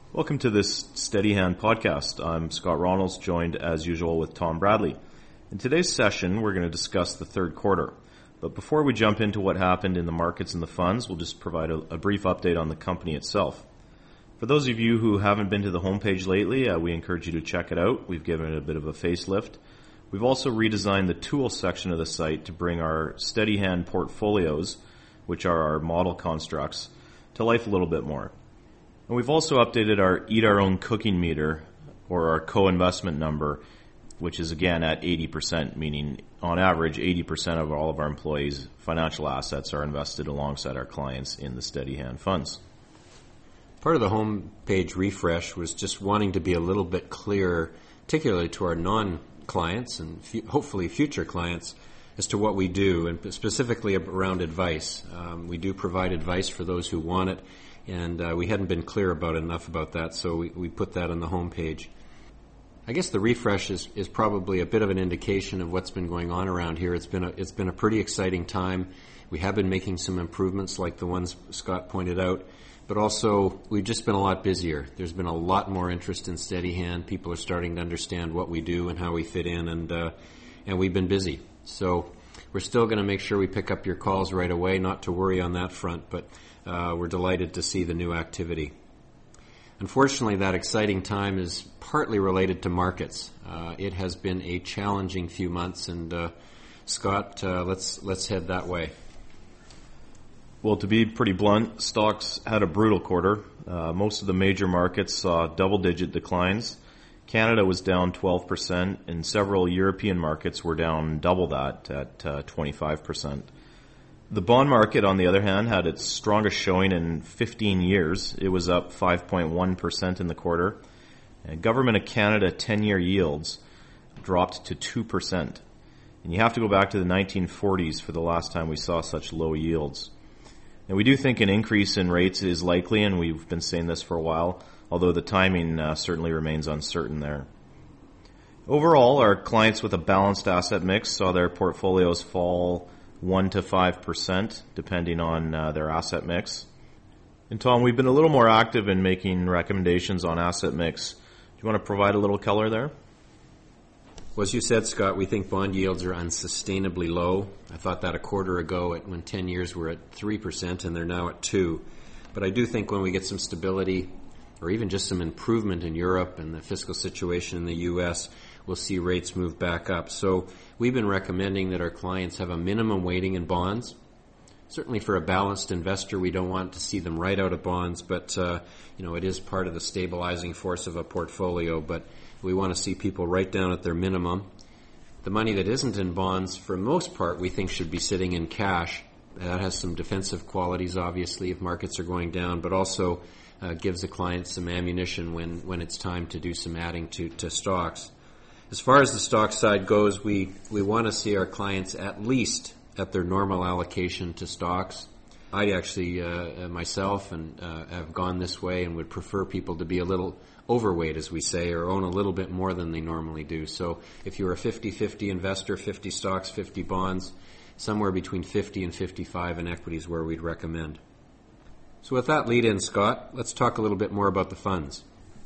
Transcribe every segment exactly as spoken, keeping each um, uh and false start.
Welcome to this Steady Hand podcast. I'm Scott Ronalds, joined as usual with Tom Bradley. In today's session, we're going to discuss the third quarter. But before we jump into what happened in the markets and the funds, we'll just provide a, a brief update on the company itself. For those of you who haven't been to the homepage lately, uh, we encourage you to check it out. We've given it a bit of a facelift. We've also redesigned the tools section of the site to bring our Steady Hand portfolios, which are our model constructs, to life a little bit more. And we've also updated our Eat Our Own Cooking Meter, or our co-investment number, which is again at eighty percent, meaning on average eighty percent of all of our employees' financial assets are invested alongside our clients in the Steady Hand funds. Part of the homepage refresh was just wanting to be a little bit clearer, particularly to our non-clients and f- hopefully future clients, as to what we do, and specifically around advice. Um, we do provide advice for those who want it, and uh, we hadn't been clear about enough about that, so we, we put that on the homepage. I guess the refresh is, is probably a bit of an indication of what's been going on around here. It's been a, it's been a pretty exciting time. We have been making some improvements like the ones Scott pointed out, but also we've just been a lot busier. There's been a lot more interest in Steady Hand. People are starting to understand what we do and how we fit in, and uh, and we've been busy. So we're still going to make sure we pick up your calls right away, not to worry on that front, but uh, we're delighted to see the new activity. Unfortunately, that exciting time is partly related to markets. Uh, it has been a challenging few months, and uh, Scott, uh, let's let's head that way. Well, to be pretty blunt, stocks had a brutal quarter. Uh, most of the major markets saw double-digit declines. Canada was down twelve percent, and several European markets were down double that at uh, twenty-five percent. The bond market, on the other hand, had its strongest showing in fifteen years. It was up five point one percent in the quarter. And Government of Canada ten-year yields dropped to two percent. And you have to go back to the nineteen forties for the last time we saw such low yields. And we do think an increase in rates is likely, and we've been saying this for a while, although the timing uh, certainly remains uncertain there. Overall, our clients with a balanced asset mix saw their portfolios fall one to five percent, depending on uh, their asset mix. And Tom, we've been a little more active in making recommendations on asset mix. Do you want to provide a little color there? Well, as you said, Scott, we think bond yields are unsustainably low. I thought that a quarter ago at, when ten years were at three percent, and they're now at two percent. But I do think when we get some stability, or even just some improvement in Europe and the fiscal situation in the U S, we'll see rates move back up. So we've been recommending that our clients have a minimum weighting in bonds. Certainly for a balanced investor, we don't want to see them right out of bonds, but uh, you know, it is part of the stabilizing force of a portfolio. But we want to see people right down at their minimum. The money that isn't in bonds, for the most part, we think should be sitting in cash. That has some defensive qualities, obviously, if markets are going down, but also uh, gives the client some ammunition when, when it's time to do some adding to, to stocks. As far as the stock side goes, we, we want to see our clients at least at their normal allocation to stocks. I actually, uh, myself, and uh, have gone this way and would prefer people to be a little overweight, as we say, or own a little bit more than they normally do. So if you're a fifty-fifty investor, fifty stocks, fifty bonds, somewhere between fifty and fifty-five in equities where we'd recommend. So with that lead in, Scott, let's talk a little bit more about the funds.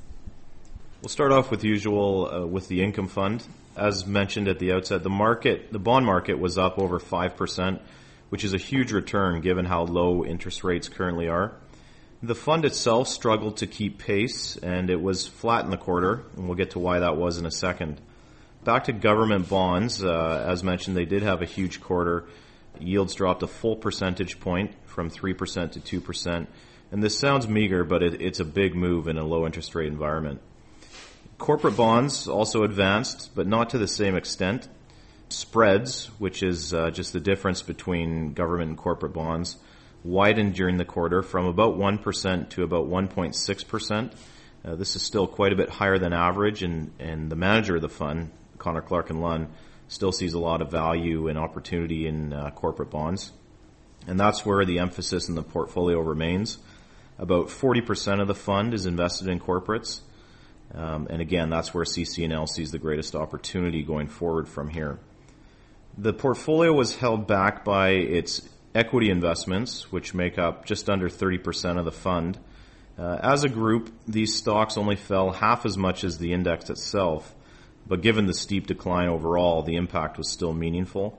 We'll start off with usual uh, with the income fund. As mentioned at the outset, the market, the bond market was up over five percent, which is a huge return given how low interest rates currently are. The fund itself struggled to keep pace, and it was flat in the quarter, and we'll get to why that was in a second. Back to government bonds, uh, as mentioned, they did have a huge quarter. Yields dropped a full percentage point from three percent to two percent. And this sounds meager, but it, it's a big move in a low interest rate environment. Corporate bonds also advanced, but not to the same extent. Spreads, which is uh, just the difference between government and corporate bonds, widened during the quarter from about one percent to about one point six percent. Uh, this is still quite a bit higher than average, and, and the manager of the fund, Connor Clark and Lunn, still sees a lot of value and opportunity in uh, corporate bonds. And that's where the emphasis in the portfolio remains. About forty percent of the fund is invested in corporates. Um, and again, that's where C C N L sees the greatest opportunity going forward from here. The portfolio was held back by its equity investments, which make up just under thirty percent of the fund. Uh, as a group, these stocks only fell half as much as the index itself, but given the steep decline overall, the impact was still meaningful.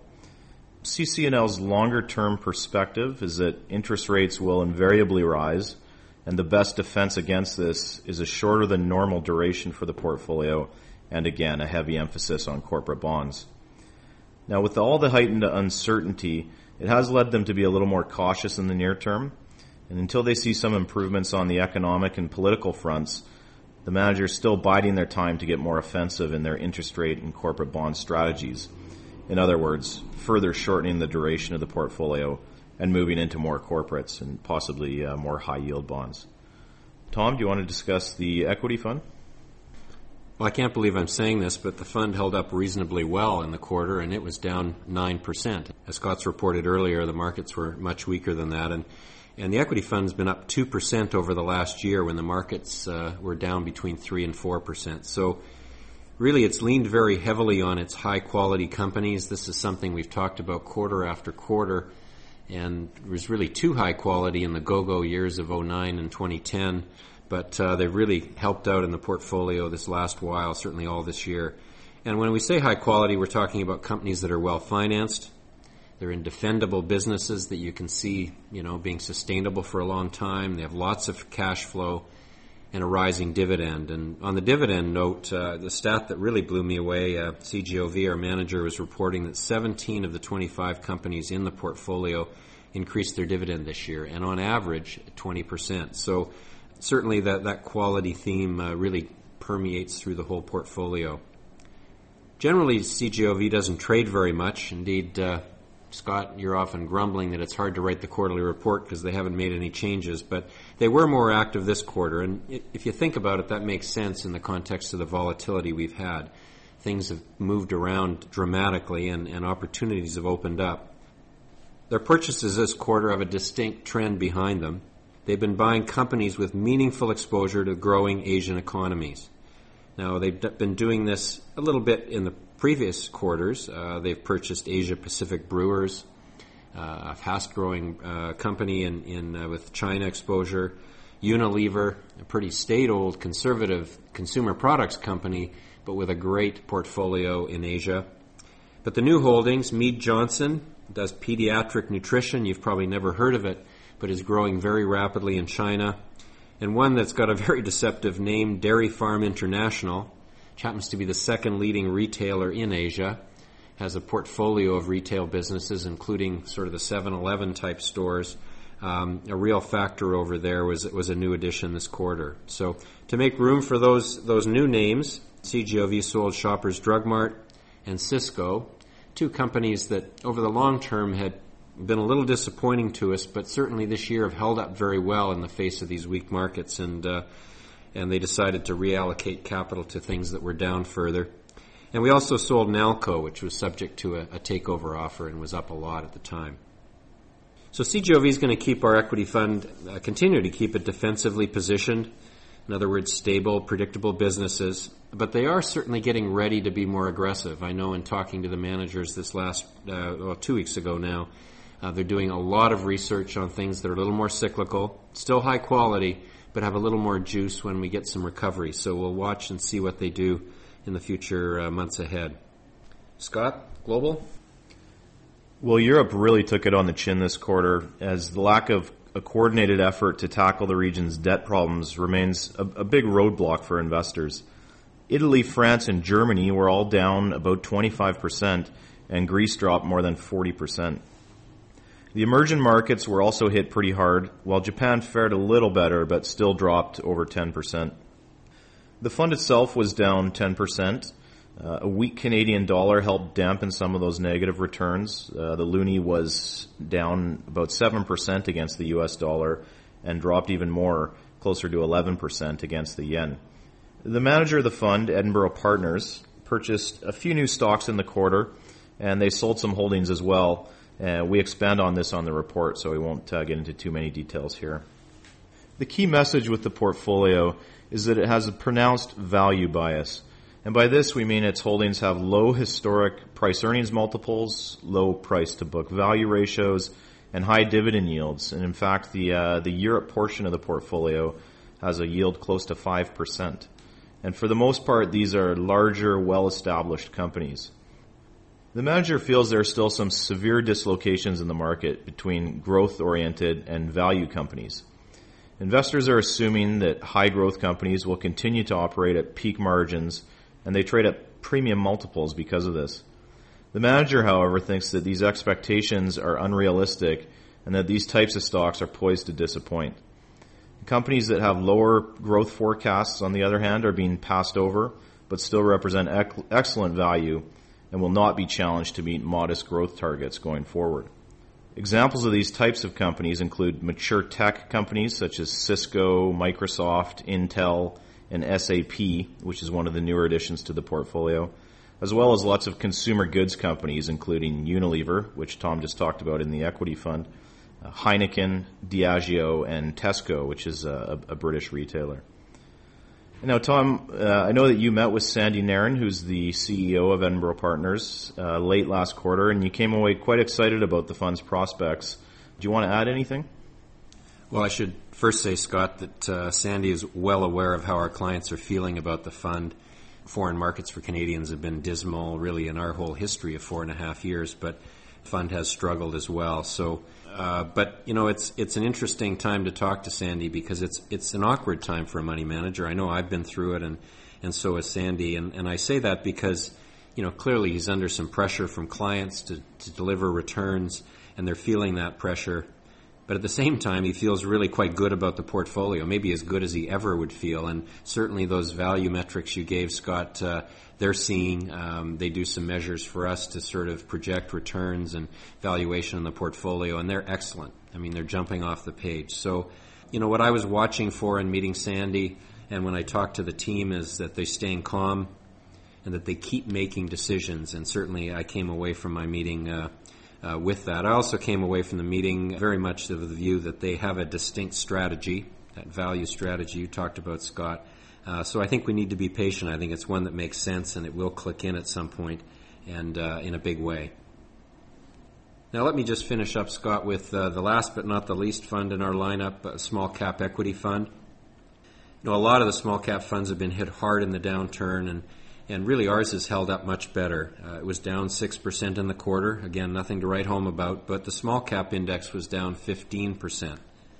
C C N L's longer-term perspective is that interest rates will invariably rise, and the best defense against this is a shorter than normal duration for the portfolio, and again, a heavy emphasis on corporate bonds. Now, with all the heightened uncertainty, it has led them to be a little more cautious in the near term, and until they see some improvements on the economic and political fronts, the manager is still biding their time to get more offensive in their interest rate and corporate bond strategies. In other words, further shortening the duration of the portfolio and moving into more corporates and possibly uh, more high-yield bonds. Tom, do you want to discuss the equity fund? Well, I can't believe I'm saying this, but the fund held up reasonably well in the quarter, and it was down nine percent. As Scott's reported earlier, the markets were much weaker than that, and, and the equity fund's been up two percent over the last year when the markets uh, were down between three and four percent. So really, it's leaned very heavily on its high-quality companies. This is something we've talked about quarter after quarter, and it was really too high quality in the go-go years of oh nine and twenty ten. But uh, they've really helped out in the portfolio this last while, certainly all this year. And when we say high quality, we're talking about companies that are well financed. They're in defendable businesses that you can see, you know, being sustainable for a long time. They have lots of cash flow and a rising dividend. And on the dividend note, uh, the stat that really blew me away, uh, C G O V, our manager, was reporting that seventeen of the twenty-five companies in the portfolio increased their dividend this year, and on average, twenty percent. So certainly that, that quality theme uh, really permeates through the whole portfolio. Generally, C G O V doesn't trade very much. Indeed, uh, Scott, you're often grumbling that it's hard to write the quarterly report because they haven't made any changes, but they were more active this quarter, and if you think about it, that makes sense in the context of the volatility we've had. Things have moved around dramatically, and, and opportunities have opened up. Their purchases this quarter have a distinct trend behind them. They've been buying companies with meaningful exposure to growing Asian economies. Now, they've d- been doing this a little bit in the previous quarters. Uh, they've purchased Asia Pacific Brewers, uh, a fast-growing uh, company in, in uh, with China exposure, Unilever, a pretty state-old conservative consumer products company, but with a great portfolio in Asia. But the new holdings, Mead Johnson, does pediatric nutrition. You've probably never heard of it, but is growing very rapidly in China. And one that's got a very deceptive name, Dairy Farm International, which happens to be the second leading retailer in Asia, has a portfolio of retail businesses, including sort of the seven eleven type stores. Um, a real factor over there was was a new addition this quarter. So to make room for those those new names, C G O V sold Shoppers Drug Mart and Cisco, two companies that over the long term had been a little disappointing to us, but certainly this year have held up very well in the face of these weak markets, and uh, and they decided to reallocate capital to things that were down further. And we also sold Nalco, which was subject to a, a takeover offer and was up a lot at the time. So C G O V is going to keep our equity fund, uh, continue to keep it defensively positioned. In other words, stable, predictable businesses. But they are certainly getting ready to be more aggressive. I know in talking to the managers this last, uh, well, two weeks ago now, Uh, they're doing a lot of research on things that are a little more cyclical, still high quality, but have a little more juice when we get some recovery. So we'll watch and see what they do in the future uh, months ahead. Scott, Global? Well, Europe really took it on the chin this quarter, as the lack of a coordinated effort to tackle the region's debt problems remains a, a big roadblock for investors. Italy, France, and Germany were all down about twenty-five percent, and Greece dropped more than forty percent. The emerging markets were also hit pretty hard, while Japan fared a little better but still dropped over ten percent. The fund itself was down ten percent. Uh, a weak Canadian dollar helped dampen some of those negative returns. Uh, the loonie was down about seven percent against the U S dollar and dropped even more, closer to eleven percent against the yen. The manager of the fund, Edinburgh Partners, purchased a few new stocks in the quarter, and they sold some holdings as well. Uh, we expand on this on the report, so we won't uh, get into too many details here. The key message with the portfolio is that it has a pronounced value bias. And by this, we mean its holdings have low historic price-earnings multiples, low price-to-book value ratios, and high dividend yields. And in fact, the uh, the Europe portion of the portfolio has a yield close to five percent. And for the most part, these are larger, well-established companies. The manager feels there are still some severe dislocations in the market between growth-oriented and value companies. Investors are assuming that high-growth companies will continue to operate at peak margins, and they trade at premium multiples because of this. The manager, however, thinks that these expectations are unrealistic and that these types of stocks are poised to disappoint. Companies that have lower growth forecasts, on the other hand, are being passed over, but still represent ec- excellent value and will not be challenged to meet modest growth targets going forward. Examples of these types of companies include mature tech companies such as Cisco, Microsoft, Intel, and S A P, which is one of the newer additions to the portfolio, as well as lots of consumer goods companies, including Unilever, which Tom just talked about in the equity fund, uh, Heineken, Diageo, and Tesco, which is a, a British retailer. Now, Tom, uh, I know that you met with Sandy Nairn, who's the C E O of Edinburgh Partners, uh, late last quarter, and you came away quite excited about the fund's prospects. Do you want to add anything? Well, I should first say, Scott, that uh, Sandy is well aware of how our clients are feeling about the fund. Foreign markets for Canadians have been dismal, really, in our whole history of four and a half years, but the fund has struggled as well. So, uh, but you know, it's it's an interesting time to talk to Sandy because it's it's an awkward time for a money manager. I know I've been through it, and and so has Sandy, and and I say that because, you know, clearly he's under some pressure from clients to to deliver returns, and they're feeling that pressure. But at the same time, he feels really quite good about the portfolio, maybe as good as he ever would feel. And certainly those value metrics you gave, Scott, uh, they're seeing. Um, they do some measures for us to sort of project returns and valuation in the portfolio, and they're excellent. I mean, they're jumping off the page. So, you know, what I was watching for in meeting Sandy and when I talked to the team is that they're staying calm and that they keep making decisions. And certainly I came away from my meeting uh, Uh, with that. I also came away from the meeting very much of the view that they have a distinct strategy, that value strategy you talked about, Scott. Uh, so I think we need to be patient. I think it's one that makes sense and it will click in at some point and uh, in a big way. Now let me just finish up, Scott, with uh, the last but not the least fund in our lineup, a small cap equity fund. You know, a lot of the small cap funds have been hit hard in the downturn, and And really ours has held up much better. Uh, it was down six percent in the quarter. Again, nothing to write home about, but the small cap index was down fifteen percent.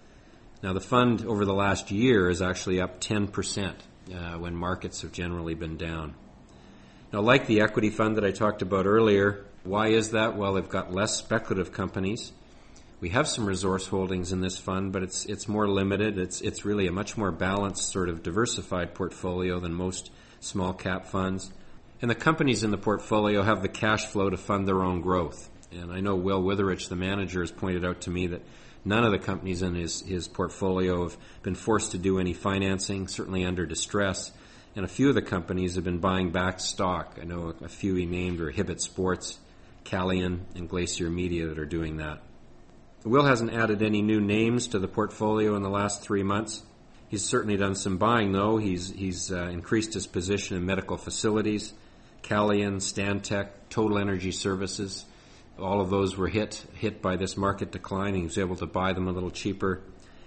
Now the fund over the last year is actually up ten percent uh, when markets have generally been down. Now, like the equity fund that I talked about earlier, why is that? Well, they've got less speculative companies. We have some resource holdings in this fund, but it's it's more limited. It's it's really a much more balanced, sort of diversified portfolio than most small cap funds. And the companies in the portfolio have the cash flow to fund their own growth. And I know Will Witherich, the manager, has pointed out to me that none of the companies in his, his portfolio have been forced to do any financing, certainly under distress. And a few of the companies have been buying back stock. I know a few he named are Hibbett Sports, Calian, and Glacier Media that are doing that. Will hasn't added any new names to the portfolio in the last three months. He's certainly done some buying, though. He's he's uh, increased his position in medical facilities, Calian, Stantec, Total Energy Services. All of those were hit hit by this market decline. He was able to buy them a little cheaper.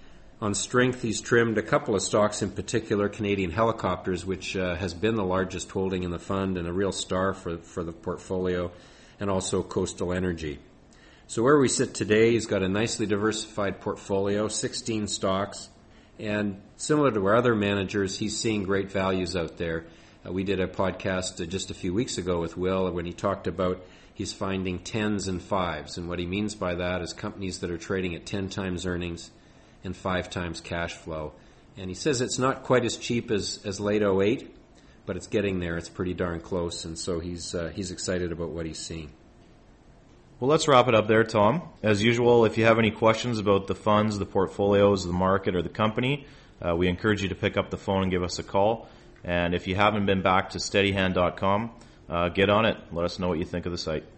On strength, he's trimmed a couple of stocks, in particular Canadian Helicopters, which uh, has been the largest holding in the fund and a real star for, for the portfolio, and also Coastal Energy. So where we sit today, he's got a nicely diversified portfolio, sixteen stocks. And similar to our other managers, he's seeing great values out there. Uh, we did a podcast uh, just a few weeks ago with Will when he talked about he's finding tens and fives. And what he means by that is companies that are trading at ten times earnings and five times cash flow. And he says it's not quite as cheap as, as late oh eight, but it's getting there. It's pretty darn close. And so he's uh, he's excited about what he's seeing. Well, let's wrap it up there, Tom. As usual, if you have any questions about the funds, the portfolios, the market, or the company, uh, we encourage you to pick up the phone and give us a call. And if you haven't been back to steadyhand dot com, uh, get on it. Let us know what you think of the site.